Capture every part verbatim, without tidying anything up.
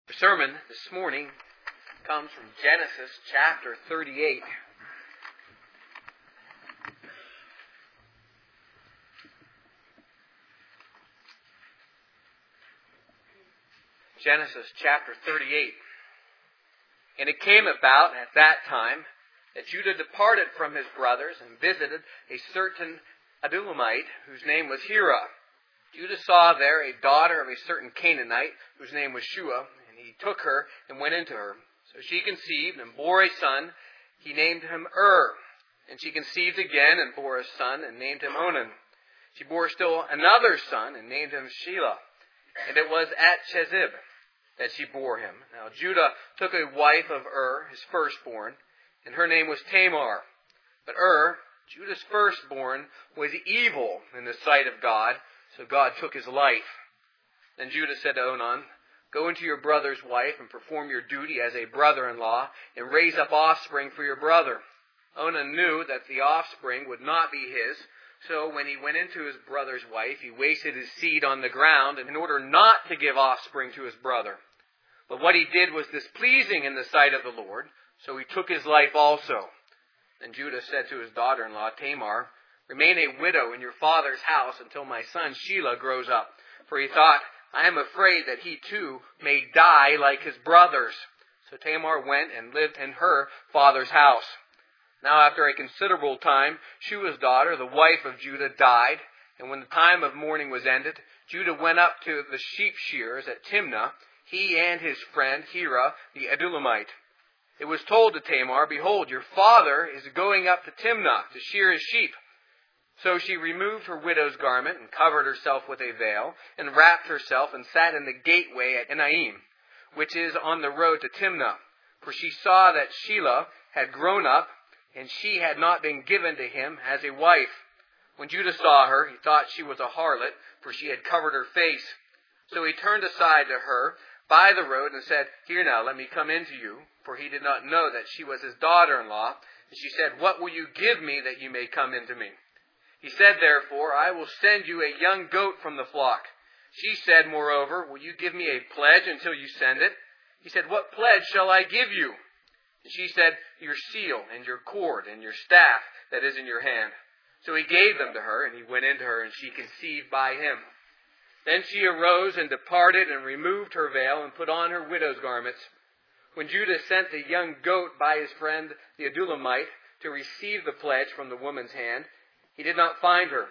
The sermon this morning comes from Genesis chapter thirty-eight. Genesis chapter thirty-eight. And it came about at that time that Judah departed from his brothers and visited a certain Adullamite whose name was Hira. Judah saw there a daughter of a certain Canaanite whose name was Shua, and he took her and went into her. So she conceived and bore a son. He named him Ur. And she conceived again and bore a son and named him Onan. She bore still another son and named him Shelah. And it was at Chezib that she bore him. Now Judah took a wife of Ur, his firstborn, and her name was Tamar. But Ur, Judah's firstborn, was evil in the sight of God, so God took his life. Then Judah said to Onan, "Go into your brother's wife and perform your duty as a brother-in-law and raise up offspring for your brother." Onan knew that the offspring would not be his, so when he went into his brother's wife, he wasted his seed on the ground in order not to give offspring to his brother. But what he did was displeasing in the sight of the Lord, so he took his life also. Then Judah said to his daughter-in-law, Tamar, "Remain a widow in your father's house until my son Shelah grows up." For he thought, "I am afraid that he too may die like his brothers." So Tamar went and lived in her father's house. Now after a considerable time, Shua's daughter, the wife of Judah, died. And when the time of mourning was ended, Judah went up to the sheep shearers at Timnah, he and his friend Hira the Adullamite. It was told to Tamar, "Behold, your father is going up to Timnah to shear his sheep." So she removed her widow's garment and covered herself with a veil and wrapped herself and sat in the gateway at Enaim, which is on the road to Timnah. For she saw that Shelah had grown up and she had not been given to him as a wife. When Judah saw her, he thought she was a harlot, for she had covered her face. So he turned aside to her by the road and said, "Here now, let me come in to you." For he did not know that she was his daughter-in-law. And she said, "What will you give me that you may come into me?" He said, therefore, "I will send you a young goat from the flock." She said, moreover, "Will you give me a pledge until you send it?" He said, "What pledge shall I give you?" And she said, "Your seal and your cord and your staff that is in your hand." So he gave them to her, and he went into her, and she conceived by him. Then she arose and departed and removed her veil and put on her widow's garments. When Judah sent the young goat by his friend the Adullamite to receive the pledge from the woman's hand, he did not find her.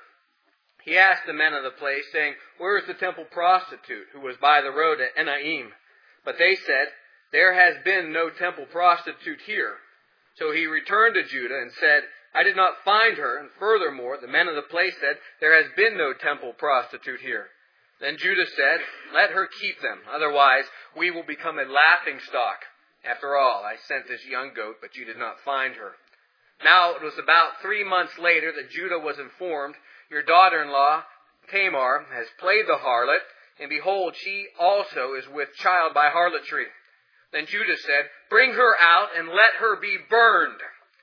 He asked the men of the place, saying, "Where is the temple prostitute who was by the road at Enaim?" But they said, "There has been no temple prostitute here." So he returned to Judah and said, "I did not find her, and furthermore, the men of the place said, 'There has been no temple prostitute here.' Then Judah said, 'Let her keep them, otherwise we will become a laughingstock. After all, I sent this young goat, but you did not find her.' Now it was about three months later that Judah was informed, 'Your daughter-in-law, Tamar, has played the harlot, and behold, she also is with child by harlotry.' Then Judah said, 'Bring her out and let her be burned.'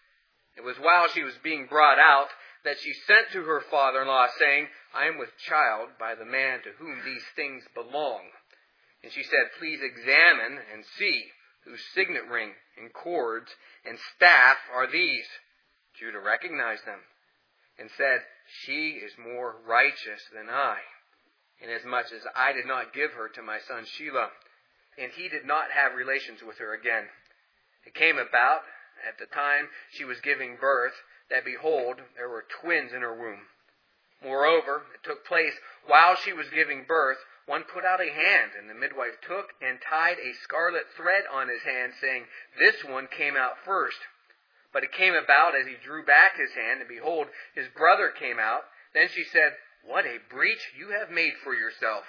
It was while she was being brought out that she sent to her father-in-law, saying, 'I am with child by the man to whom these things belong.' And she said, 'Please examine and see whose signet ring and cords and staff are these.' Judah recognized them and said, 'She is more righteous than I, inasmuch as I did not give her to my son Shelah, and he did not have relations with her again.' It came about at the time she was giving birth that, behold, there were twins in her womb. Moreover, it took place while she was giving birth, one put out a hand, and the midwife took and tied a scarlet thread on his hand, saying, 'This one came out first.' But it came about as he drew back his hand, and behold, his brother came out. Then she said, 'What a breach you have made for yourself.'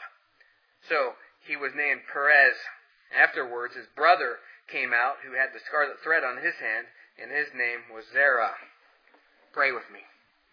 So he was named Perez. Afterwards his brother came out, who had the scarlet thread on his hand, and his name was Zerah." Pray with me.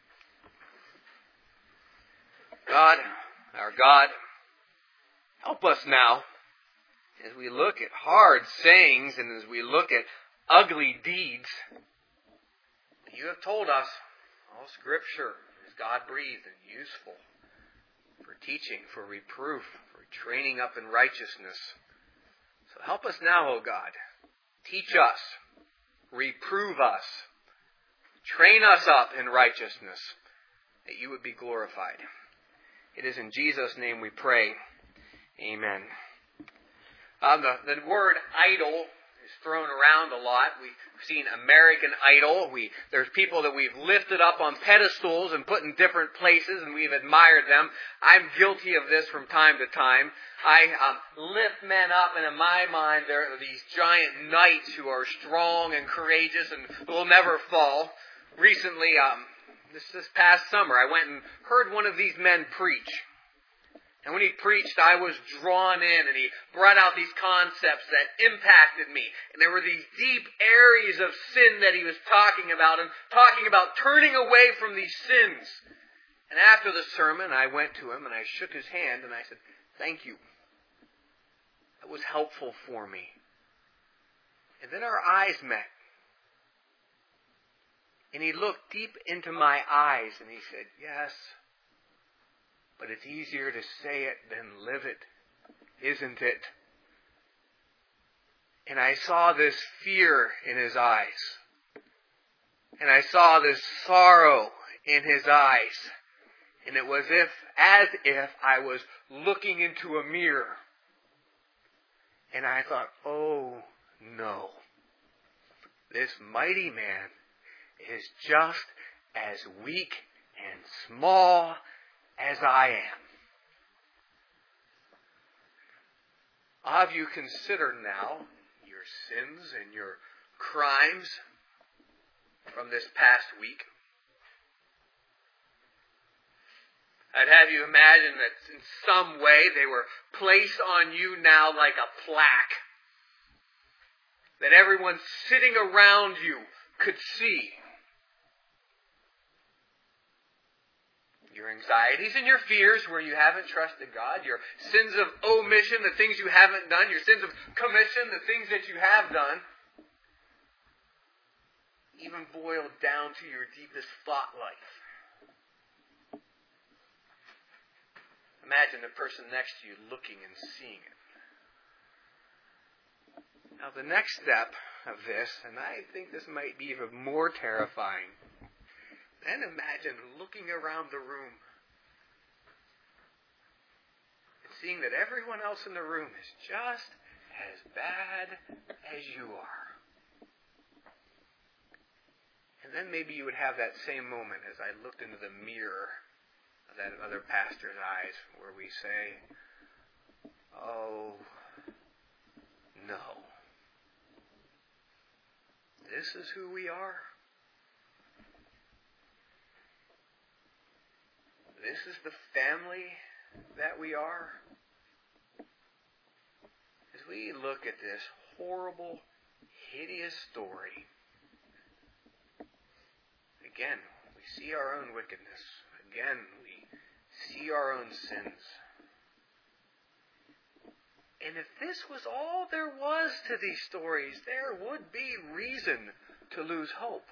God, our God, help us now as we look at hard sayings and as we look at ugly deeds. You have told us all Scripture is God-breathed and useful for teaching, for reproof, for training up in righteousness. So So help us now, O God. Teach us. Reprove us. Train us up in righteousness, that you would be glorified. It is in Jesus' name we pray. Amen. Um, the, the word idol is thrown around a lot. We've seen American Idol. We There's people that we've lifted up on pedestals and put in different places, and we've admired them. I'm guilty of this from time to time. I um, lift men up, and in my mind, there are these giant knights who are strong and courageous and will never fall. Recently, um, this, this past summer, I went and heard one of these men preach. And when he preached, I was drawn in, and he brought out these concepts that impacted me. And there were these deep areas of sin that he was talking about, and talking about turning away from these sins. And after the sermon, I went to him, and I shook his hand, and I said, "Thank you. That was helpful for me." And then our eyes met. And he looked deep into my eyes, and he said, "Yes, but it's easier to say it than live it, isn't it?" And I saw this fear in his eyes. And I saw this sorrow in his eyes. And it was if, as if I was looking into a mirror. And I thought, oh no. This mighty man is just as weak and small as I am. Have you considered now your sins and your crimes from this past week? I'd have you imagine that in some way they were placed on you now like a plaque that everyone sitting around you could see. Your anxieties and your fears where you haven't trusted God, your sins of omission, the things you haven't done, your sins of commission, the things that you have done, even boiled down to your deepest thought life. Imagine the person next to you looking and seeing it. Now the next step of this, and I think this might be even more terrifying, then imagine looking around the room and seeing that everyone else in the room is just as bad as you are. And then maybe you would have that same moment as I looked into the mirror of that other pastor's eyes where we say, oh, no. This is who we are. This is the family that we are. As we look at this horrible, hideous story, again, we see our own wickedness. Again, we see our own sins. And if this was all there was to these stories, there would be reason to lose hope.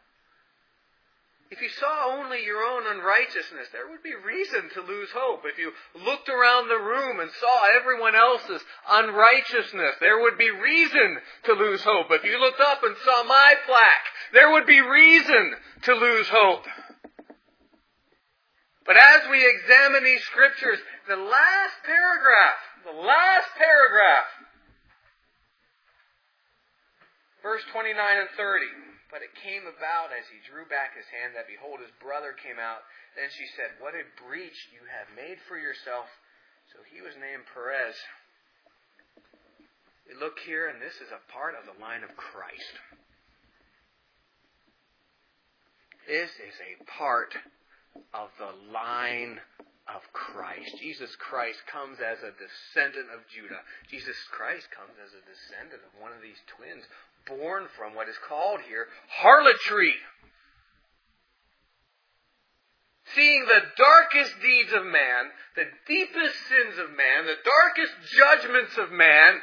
If you saw only your own unrighteousness, there would be reason to lose hope. If you looked around the room and saw everyone else's unrighteousness, there would be reason to lose hope. If you looked up and saw my plaque, there would be reason to lose hope. But as we examine these scriptures, the last paragraph, the last paragraph, verse twenty-nine and thirty, "But it came about as he drew back his hand that, behold, his brother came out. Then she said, What a breach you have made for yourself. So he was named Perez." We look here, and this is a part of the line of Christ. This is a part of the line of Christ. Jesus Christ comes as a descendant of Judah. Jesus Christ comes as a descendant of one of these twins, born from what is called here harlotry. Seeing the darkest deeds of man, the deepest sins of man, the darkest judgments of man,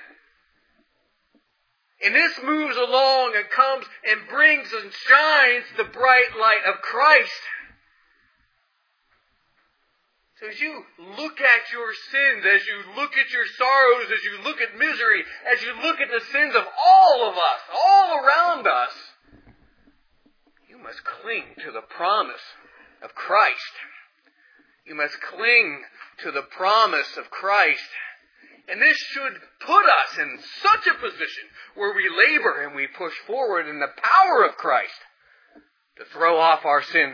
and this moves along and comes and brings and shines the bright light of Christ. So as you look at your sins, as you look at your sorrows, as you look at misery, as you look at the sins of all of us, all around us, you must cling to the promise of Christ. You must cling to the promise of Christ. And this should put us in such a position where we labor and we push forward in the power of Christ to throw off our sins.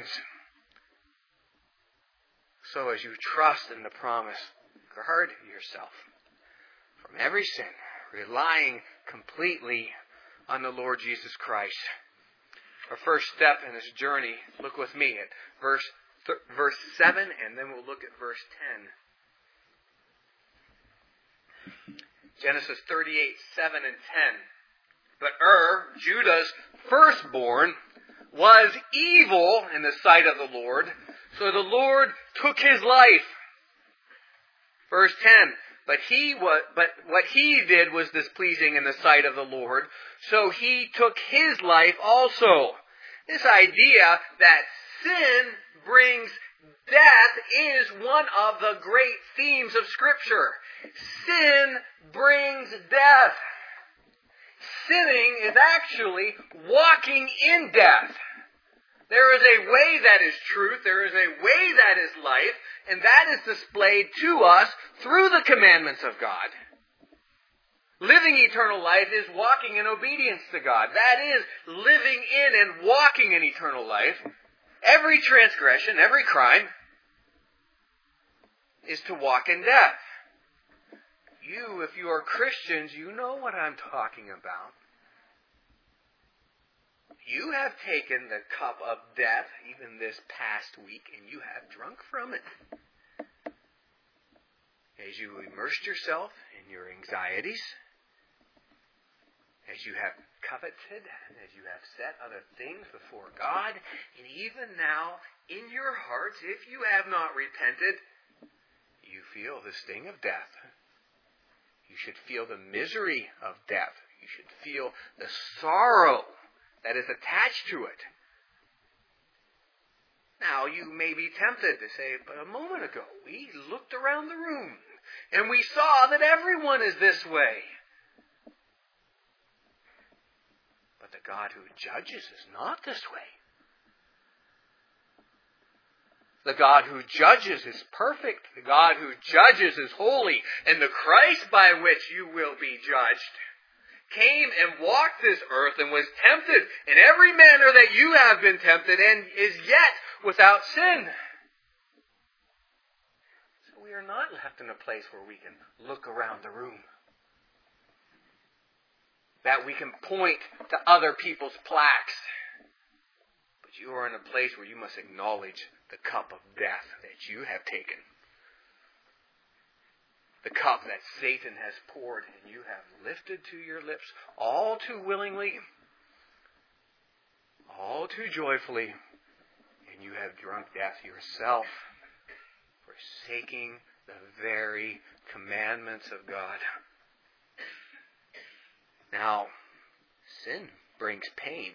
So as you trust in the promise, guard yourself from every sin, relying completely on the Lord Jesus Christ. Our first step in this journey, look with me at verse th- verse seven, and then we'll look at verse ten. Genesis thirty-eight, seven and ten. But Er, Judah's firstborn, was evil in the sight of the Lord, so the Lord took his life. Verse ten. But he was, but what he did was displeasing in the sight of the Lord, so he took his life also. This idea that sin brings death is one of the great themes of Scripture. Sin brings death. Sinning is actually walking in death. There is a way that is truth, there is a way that is life, and that is displayed to us through the commandments of God. Living eternal life is walking in obedience to God. That is living in and walking in eternal life. Every transgression, every crime, is to walk in death. You, if you are Christians, you know what I'm talking about. You have taken the cup of death, even this past week, and you have drunk from it. As you immersed yourself in your anxieties, as you have coveted, as you have set other things before God, and even now, in your hearts, if you have not repented, you feel the sting of death. You should feel the misery of death. You should feel the sorrow that is attached to it. Now, you may be tempted to say, but a moment ago, we looked around the room, and we saw that everyone is this way. But the God who judges is not this way. The God who judges is perfect. The God who judges is holy. And the Christ by which you will be judged came and walked this earth and was tempted in every manner that you have been tempted and is yet without sin. So we are not left in a place where we can look around the room, that we can point to other people's plaques. But you are in a place where you must acknowledge the cup of death that you have taken. The cup that Satan has poured and you have lifted to your lips all too willingly, all too joyfully, and you have drunk death yourself, forsaking the very commandments of God. Now, sin brings pain.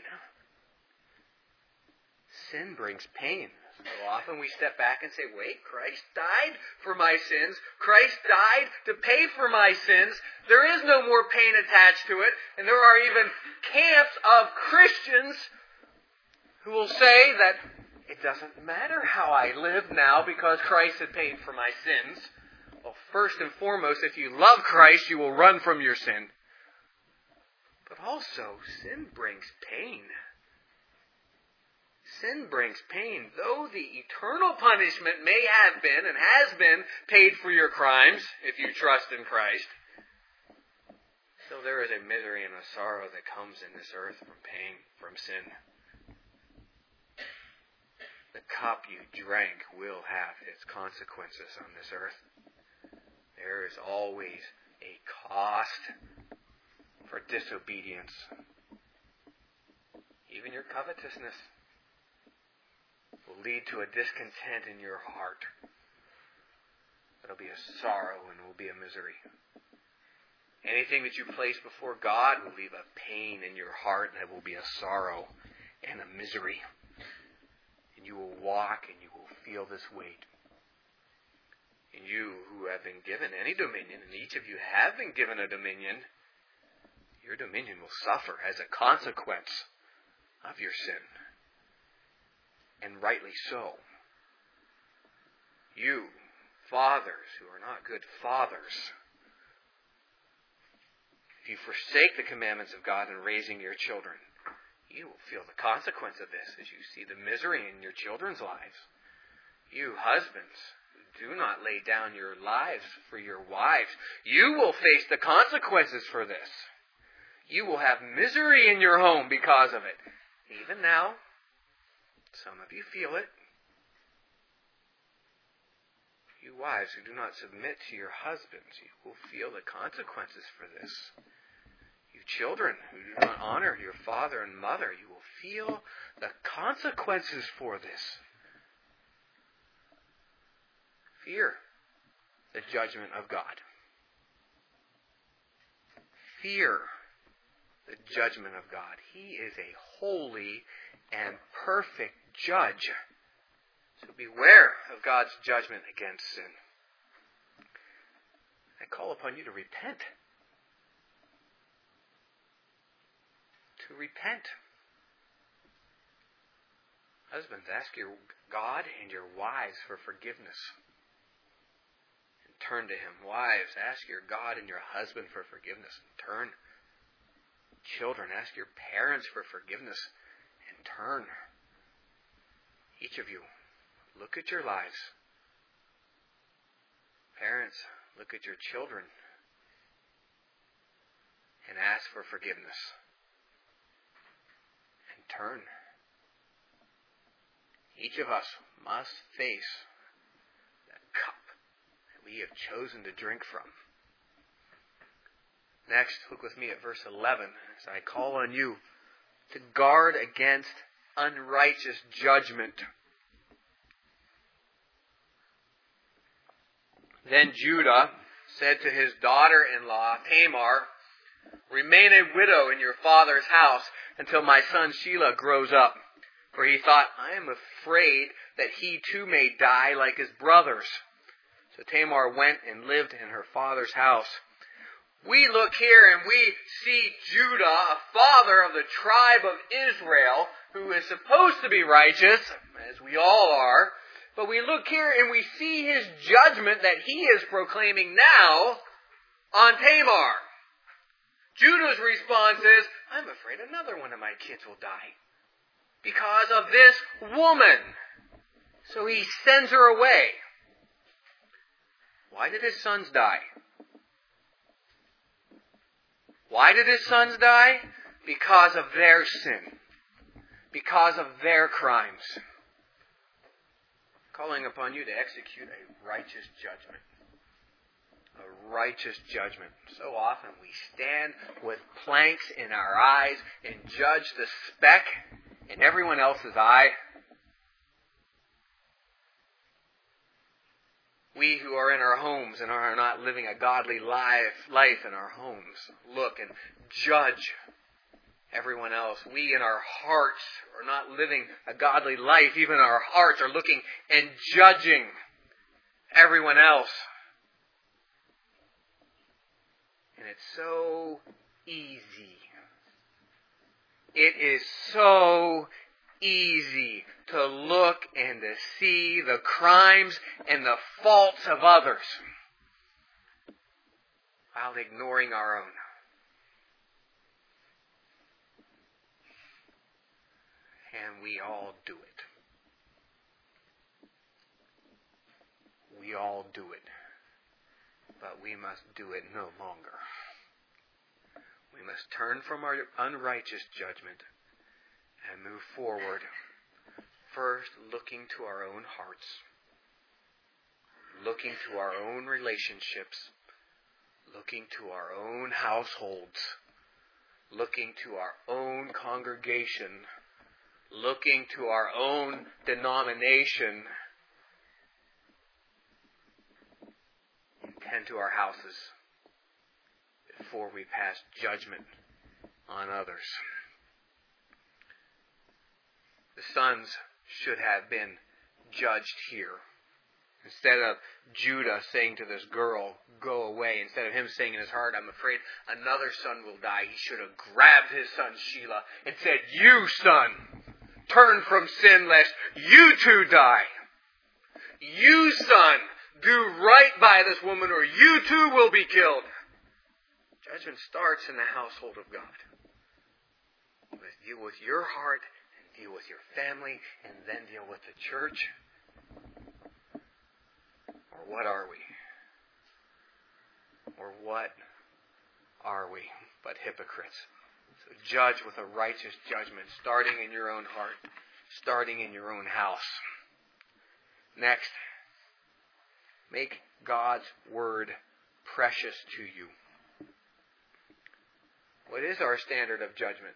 Sin brings pain. So often we step back and say, wait, Christ died for my sins. Christ died to pay for my sins. There is no more pain attached to it. And there are even camps of Christians who will say that it doesn't matter how I live now because Christ had paid for my sins. Well, first and foremost, if you love Christ, you will run from your sin. But also, sin brings pain. Sin brings pain. Though the eternal punishment may have been and has been paid for your crimes, if you trust in Christ, still there is a misery and a sorrow that comes in this earth from pain, from sin. The cup you drank will have its consequences on this earth. There is always a cost for disobedience. Even your covetousness will lead to a discontent in your heart. It'll be a sorrow and it will be a misery. Anything that you place before God will leave a pain in your heart, and it will be a sorrow and a misery. And you will walk and you will feel this weight. And you who have been given any dominion, and each of you have been given a dominion, your dominion will suffer as a consequence of your sin. And rightly so. You, fathers who are not good fathers, if you forsake the commandments of God in raising your children, you will feel the consequence of this as you see the misery in your children's lives. You husbands who do not lay down your lives for your wives, you will face the consequences for this. You will have misery in your home because of it. Even now, some of you feel it. You wives who do not submit to your husbands, you will feel the consequences for this. You children who do not honor your father and mother, you will feel the consequences for this. Fear the judgment of God. Fear the judgment of God. He is a holy and perfect judge. So beware of God's judgment against sin. I call upon you to repent. To repent. Husbands, ask your God and your wives for forgiveness. And turn to Him. Wives, ask your God and your husband for forgiveness. And turn. Children, ask your parents for forgiveness. And turn. Each of you, look at your lives. Parents, look at your children and ask for forgiveness. And turn. Each of us must face the cup that we have chosen to drink from. Next, look with me at verse eleven as I call on you to guard against unrighteous judgment. Then Judah said to his daughter-in-law, Tamar, remain a widow in your father's house until my son Shelah grows up. For he thought, I am afraid that he too may die like his brothers. So Tamar went and lived in her father's house. We look here and we see Judah, a father of the tribe of Israel, who is supposed to be righteous, as we all are. But we look here and we see his judgment that he is proclaiming now on Tamar. Judah's response is, I'm afraid another one of my kids will die because of this woman. So he sends her away. Why did his sons die? Why did his sons die? Because of their sin. Because of their crimes. Calling upon you to execute a righteous judgment. A righteous judgment. So often we stand with planks in our eyes and judge the speck in everyone else's eye. We who are in our homes and are not living a godly life, life in our homes look and judge everyone else. We in our hearts are not living a godly life. Even our hearts are looking and judging everyone else. And it's so easy. It is so easy to look and to see the crimes and the faults of others while ignoring our own. And we all do it. We all do it. But we must do it no longer. We must turn from our unrighteous judgment and move forward, first looking to our own hearts, looking to our own relationships, looking to our own households, looking to our own congregation, looking to our own denomination, and tend to our houses before we pass judgment on others. The sons should have been judged here. Instead of Judah saying to this girl, go away, instead of him saying in his heart, I'm afraid another son will die, he should have grabbed his son Shelah and said, you son, turn from sin lest you too die. You son, do right by this woman or you too will be killed. Judgment starts in the household of God. With deal with your heart, and deal with your family, and then deal with the church. Or what are we? Or what are we but hypocrites? So judge with a righteous judgment, starting in your own heart, starting in your own house. Next, make God's Word precious to you. What is our standard of judgment?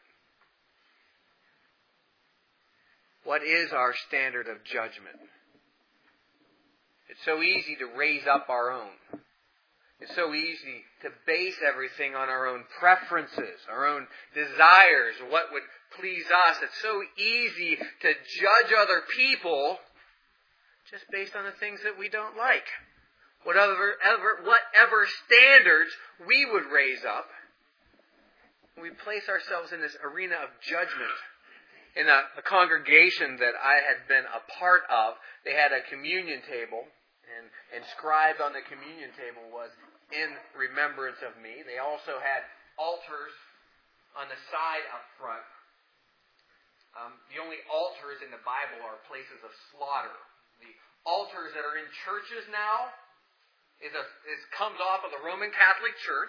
What is our standard of judgment? It's so easy to raise up our own. It's so easy to base everything on our own preferences, our own desires, what would please us. It's so easy to judge other people just based on the things that we don't like. Whatever, ever, whatever standards we would raise up, we place ourselves in this arena of judgment. In a, a congregation that I had been a part of, they had a communion table, and inscribed on the communion table was, in remembrance of me. They also had altars on the side up front. Um, the only altars in the Bible are places of slaughter. The altars that are in churches now is a, is comes off of the Roman Catholic Church,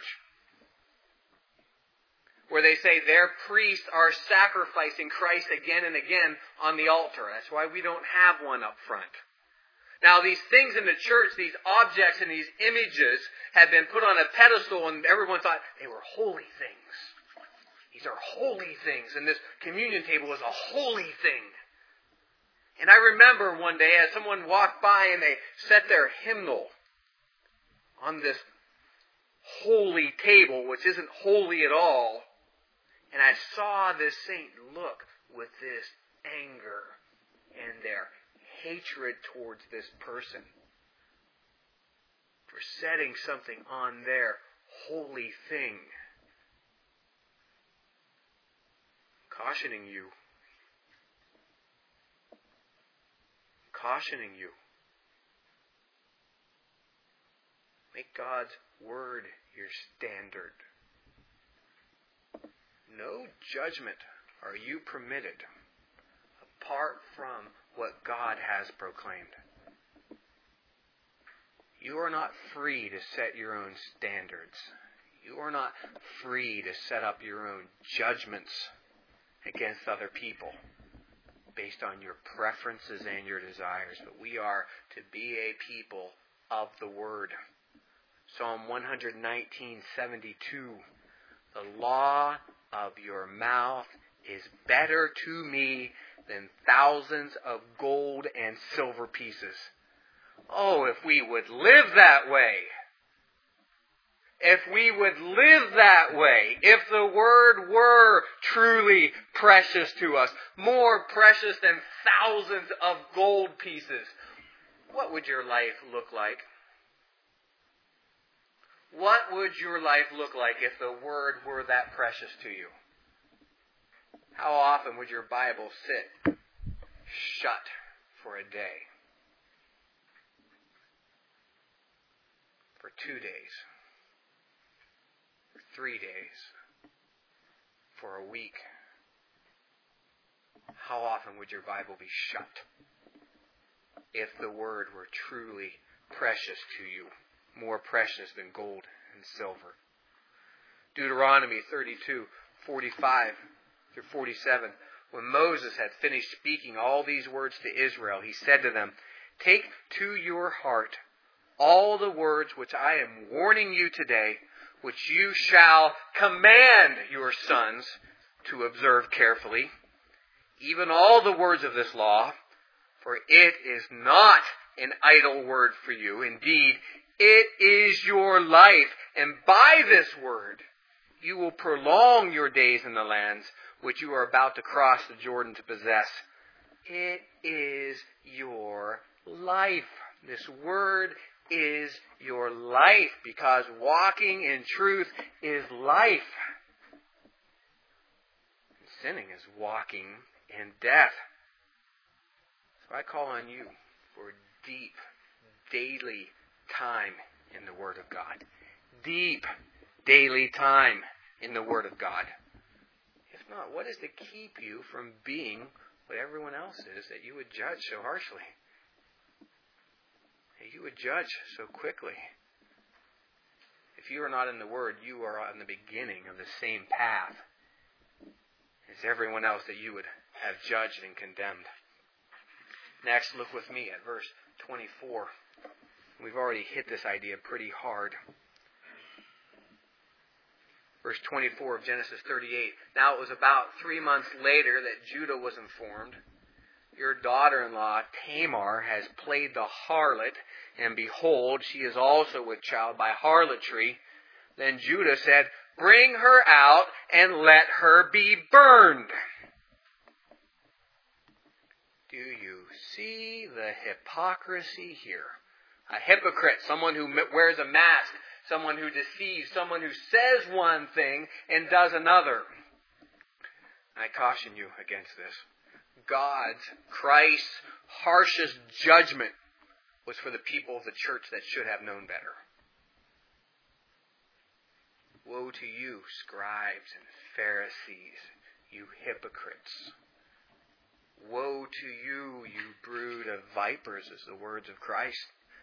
where they say their priests are sacrificing Christ again and again on the altar. That's why we don't have one up front. Now, these things in the church, these objects and these images, have been put on a pedestal, and everyone thought they were holy things. These are holy things, and this communion table is a holy thing. And I remember one day as someone walked by and they set their hymnal on this holy table, which isn't holy at all, and I saw this saint look with this anger and their hatred towards this person for setting something on their holy thing. Cautioning you. Cautioning you. Make God's Word your standard. No judgment are you permitted apart from what God has proclaimed. You are not free to set your own standards. You are not free to set up your own judgments against other people based on your preferences and your desires. But we are to be a people of the Word. Psalm one nineteen seventy-two. The law of your mouth is better to me than thousands of gold and silver pieces. Oh, if we would live that way. If we would live that way. If the Word were truly precious to us. More precious than thousands of gold pieces. What would your life look like? What would your life look like if the Word were that precious to you? How often would your Bible sit shut for a day? For two days? For three days? For a week? How often would your Bible be shut if the Word were truly precious to you? More precious than gold and silver. Deuteronomy thirty-two, forty-five through forty-seven. When Moses had finished speaking all these words to Israel, he said to them, "Take to your heart all the words which I am warning you today, which you shall command your sons to observe carefully, even all the words of this law, for it is not an idle word for you. Indeed, it is your life, and by this word you will prolong your days in the lands which you are about to cross the Jordan to possess. It is your life." This Word is your life, because walking in truth is life. Sinning is walking in death. So I call on you for deep, daily time in the Word of God. Deep, daily time in the Word of God. If not, what is to keep you from being what everyone else is that you would judge so harshly? That you would judge so quickly? If you are not in the Word, you are on the beginning of the same path as everyone else that you would have judged and condemned. Next, look with me at verse twenty-four. We've already hit this idea pretty hard. Verse twenty-four of Genesis thirty-eight. Now it was about three months later that Judah was informed, your daughter-in-law Tamar has played the harlot, and behold, she is also with child by harlotry. Then Judah said, bring her out and let her be burned. Do you see the hypocrisy here? A hypocrite, someone who wears a mask, someone who deceives, someone who says one thing and does another. I caution you against this. God's, Christ's harshest judgment was for the people of the church that should have known better. Woe to you, scribes and Pharisees, you hypocrites. Woe to you, you brood of vipers, is the words of Christ.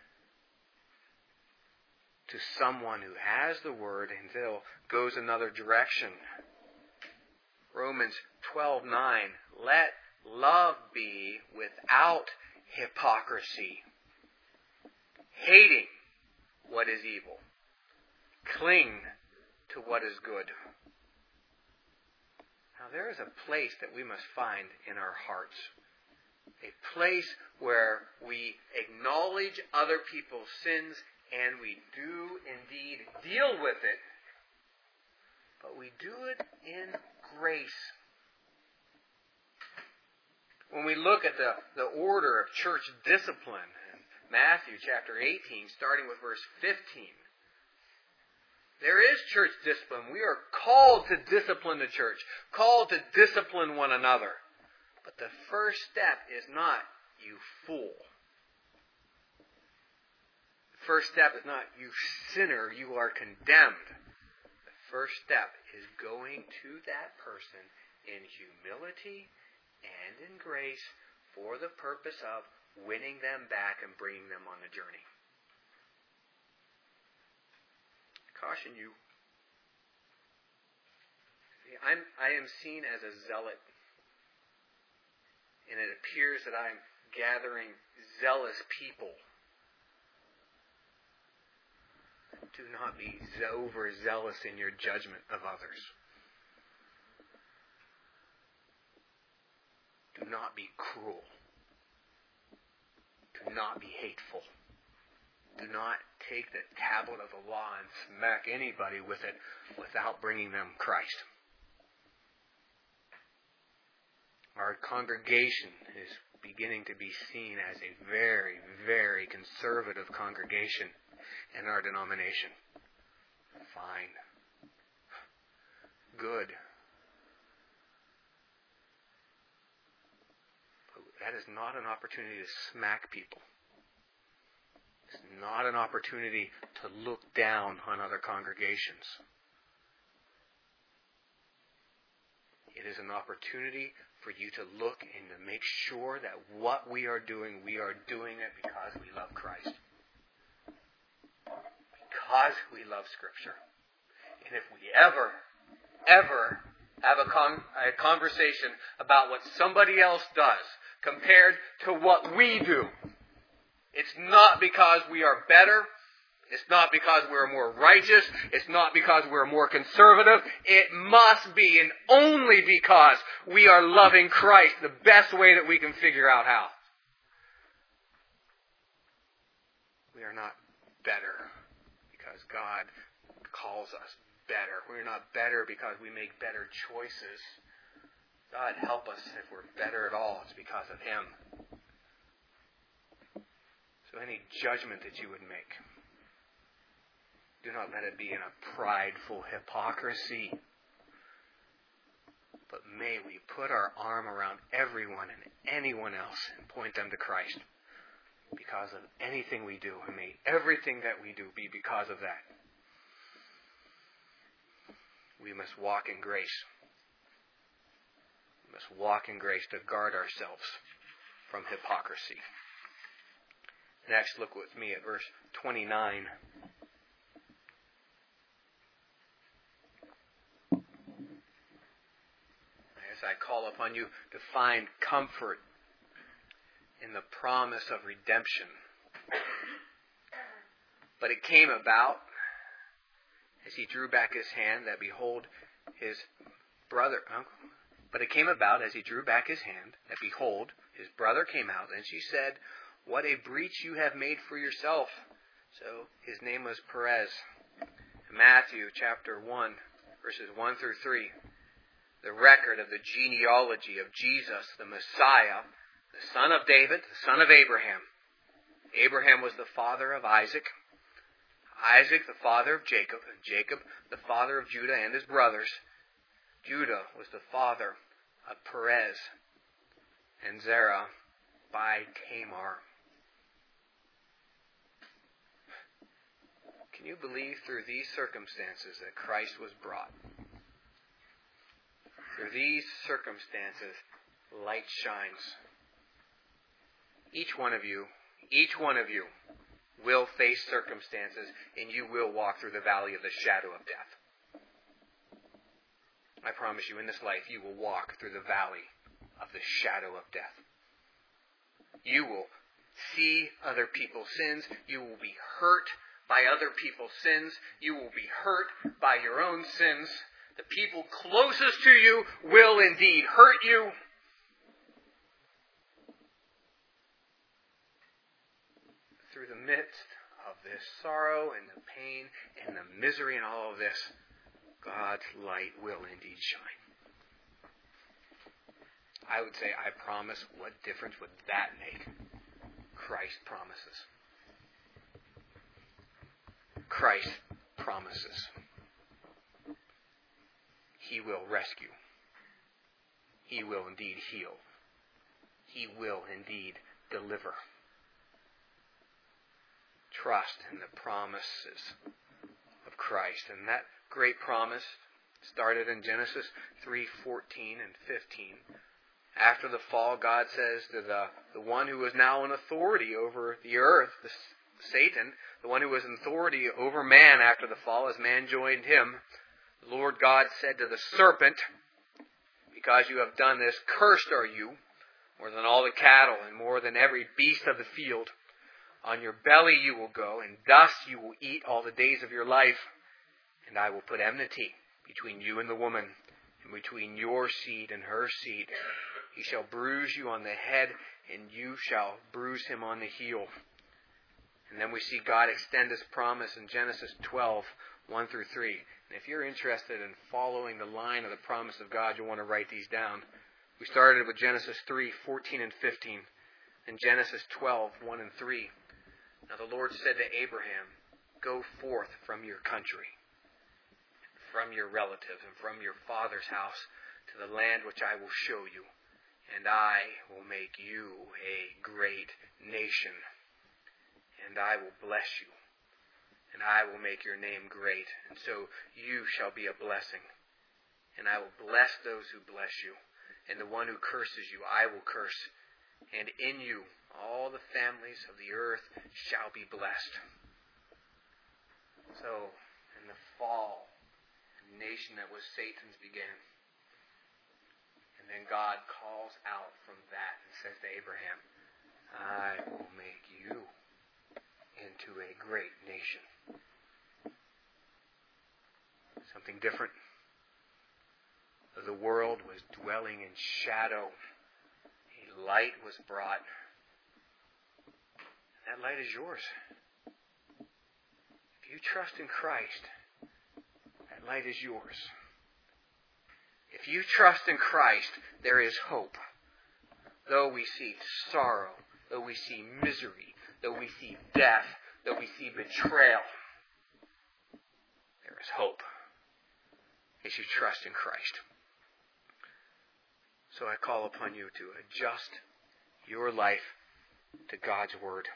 To someone who has the Word and still goes another direction. Romans twelve nine. Let love be without hypocrisy. Hating what is evil. Cling to what is good. Now there is a place that we must find in our hearts. A place where we acknowledge other people's sins and we do indeed deal with it. But we do it in grace. When we look at the, the order of church discipline in Matthew chapter eighteen, starting with verse fifteen, there is church discipline. We are called to discipline the church, called to discipline one another. But the first step is not, you fool. The first step is not, you sinner, you are condemned. The first step is going to that person in humility and in grace for the purpose of winning them back and bringing them on the journey. Caution you. See, I'm, I am seen as a zealot. And it appears that I'm gathering zealous people. Do not be overzealous in your judgment of others. Do not be cruel. Do not be hateful. Do not take the tablet of the law and smack anybody with it without bringing them Christ. Our congregation is beginning to be seen as a very, very conservative congregation in our denomination. Fine. Good. But that is not an opportunity to smack people. It's not an opportunity to look down on other congregations. It is an opportunity for you to look and to make sure that what we are doing, we are doing it because we love Christ. Because we love Scripture. And if we ever, ever have a, con- a conversation about what somebody else does compared to what we do, it's not because we are better. It's not because we're more righteous. It's not because we're more conservative. It must be and only because we are loving Christ the best way that we can figure out how. We are not better because God calls us better. We're not better because we make better choices. God help us if we're better at all. It's because of Him. So So any judgment that you would make, do not let it be in a prideful hypocrisy. But may we put our arm around everyone and anyone else and point them to Christ because of anything we do. And may everything that we do be because of that. We must walk in grace. We must walk in grace to guard ourselves from hypocrisy. Next, look with me at verse twenty-nine. As I call upon you to find comfort in the promise of redemption. But it came about, as he drew back his hand, that behold, his brother... Oh, but it came about, as he drew back his hand, that behold, his brother came out, and she said, what a breach you have made for yourself. So his name was Perez. Matthew chapter one, verses one through three. The record of the genealogy of Jesus, the Messiah, the son of David, the son of Abraham. Abraham was the father of Isaac. Isaac, the father of Jacob, and Jacob, the father of Judah and his brothers. Judah was the father of Perez and Zerah by Tamar. Can you believe through these circumstances that Christ was brought? Through these circumstances, light shines. Each one of you, each one of you will face circumstances, and you will walk through the valley of the shadow of death. I promise you, in this life, you will walk through the valley of the shadow of death. You will see other people's sins. You will be hurt by other people's sins. You will be hurt by your own sins. The people closest to you will indeed hurt you. Through the midst of this sorrow and the pain and the misery and all of this, God's light will indeed shine. I would say, I promise, what difference would that make? Christ promises. Christ promises. He will rescue. He will indeed heal. He will indeed deliver. Trust in the promises of Christ. And that great promise started in Genesis three fourteen and fifteen. After the fall, God says to the, the one who is now in authority over the earth, the, Satan, the one who was in authority over man after the fall, as man joined him, the Lord God said to the serpent, because you have done this, cursed are you, more than all the cattle and more than every beast of the field. On your belly you will go, and dust you will eat all the days of your life. And I will put enmity between you and the woman, and between your seed and her seed. He shall bruise you on the head, and you shall bruise him on the heel. And then we see God extend His promise in Genesis twelve, one through three. And if you're interested in following the line of the promise of God, you'll want to write these down. We started with Genesis three, fourteen and fifteen, and Genesis twelve, one and three. Now the Lord said to Abraham, go forth from your country, from your relatives, and from your father's house to the land which I will show you, and I will make you a great nation, and I will bless you, and I will make your name great, and so you shall be a blessing. And I will bless those who bless you, and the one who curses you I will curse, and in you all the families of the earth shall be blessed. So, in the fall, the nation that was Satan's began. And then God calls out from that and says to Abraham, I will make you into a great nation. Something different. The world was dwelling in shadow. A light was brought. That light is yours. If you trust in Christ, that light is yours. If you trust in Christ, there is hope. Though we see sorrow, though we see misery, though we see death, though we see betrayal, there is hope as you trust in Christ. So I call upon you to adjust your life to God's Word.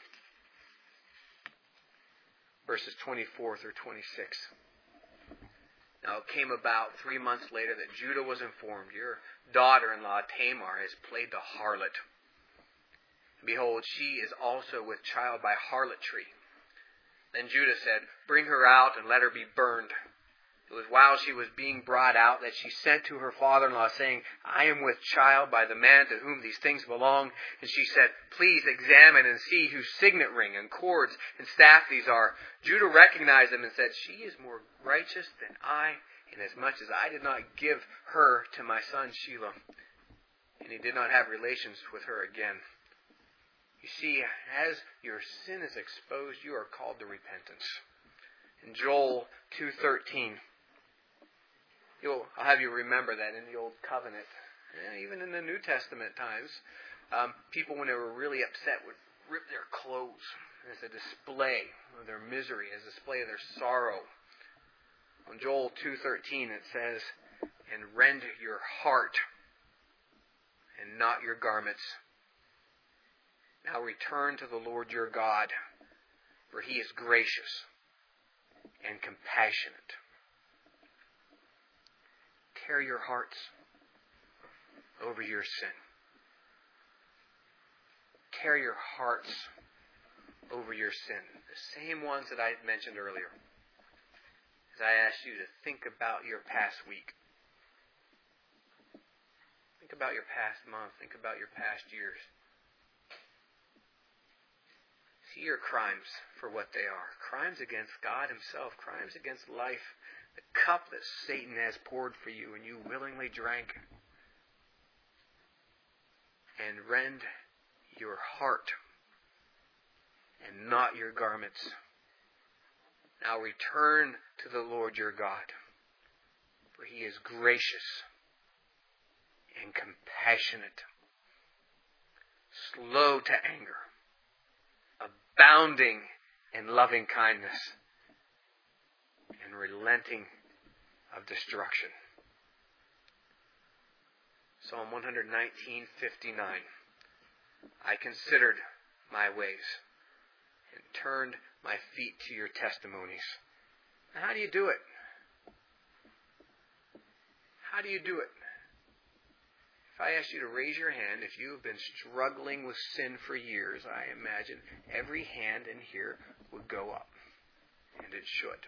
Verses twenty-four through twenty-six. Now it came about three months later that Judah was informed, your daughter-in-law Tamar has played the harlot. Behold, she is also with child by harlotry. Then Judah said, bring her out and let her be burned. It was while she was being brought out that she sent to her father-in-law, saying, I am with child by the man to whom these things belong. And she said, please examine and see whose signet ring and cords and staff these are. Judah recognized them and said, she is more righteous than I, inasmuch as I did not give her to my son Shelah. And he did not have relations with her again. You see, as your sin is exposed, you are called to repentance. In Joel two thirteen, You'll, I'll have you remember that in the Old Covenant, and even in the New Testament times, um, people, when they were really upset, would rip their clothes as a display of their misery, as a display of their sorrow. In Joel two thirteen it says, and rend your heart and not your garments. Now return to the Lord your God, for He is gracious and compassionate. Tear your hearts over your sin. Tear your hearts over your sin. The same ones that I mentioned earlier. As I asked you to think about your past week. Think about your past month. Think about your past years. See your crimes for what they are. Crimes against God Himself. Crimes against life. The cup that Satan has poured for you and you willingly drank. And rend your heart and not your garments. Now return to the Lord your God, for He is gracious and compassionate, slow to anger, abounding in loving kindness, and relenting of destruction. Psalm one nineteen fifty-nine. I considered my ways and turned my feet to your testimonies. Now, how do you do it? How do you do it? If I asked you to raise your hand, if you have been struggling with sin for years, I imagine every hand in here would go up. And it should.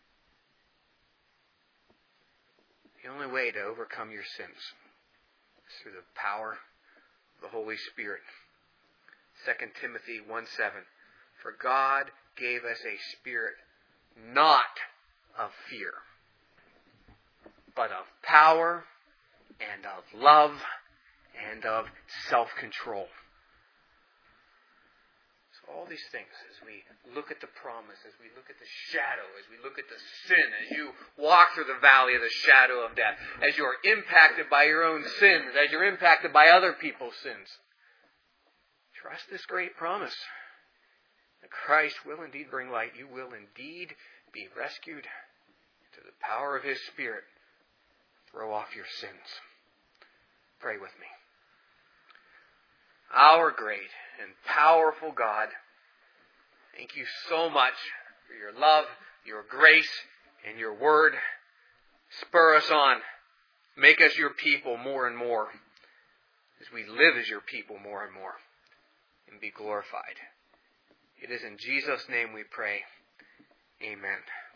The only way to overcome your sins is through the power of the Holy Spirit. Second Timothy one seven. For God gave us a spirit not of fear, but of power and of love and of self-control. So all these things, as we look at the promise, as we look at the shadow, as we look at the sin, as you walk through the valley of the shadow of death, as you are impacted by your own sins, as you're impacted by other people's sins, trust this great promise that Christ will indeed bring light. You will indeed be rescued to the power of His Spirit. Throw off your sins. Pray with me. Our great and powerful God, thank you so much for your love, your grace, and your word. Spur us on. Make us your people more and more as we live as your people more and more and be glorified. It is in Jesus' name we pray. Amen.